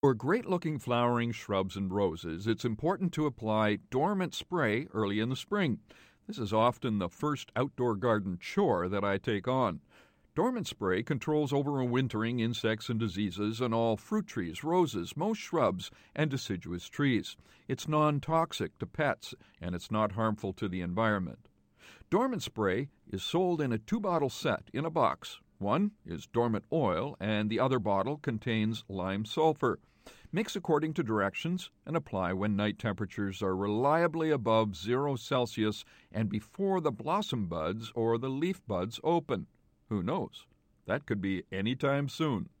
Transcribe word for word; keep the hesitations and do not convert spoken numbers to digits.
For great-looking flowering shrubs and roses, it's important to apply dormant spray early in the spring. This is often the first outdoor garden chore that I take on. Dormant spray controls overwintering insects and diseases on all fruit trees, roses, most shrubs, and deciduous trees. It's non-toxic to pets, and it's not harmful to the environment. Dormant spray is sold in a two-bottle set in a box. One is dormant oil, and the other bottle contains lime sulfur. Mix according to directions and apply when night temperatures are reliably above zero Celsius and before the blossom buds or the leaf buds open. Who knows? That could be any time soon.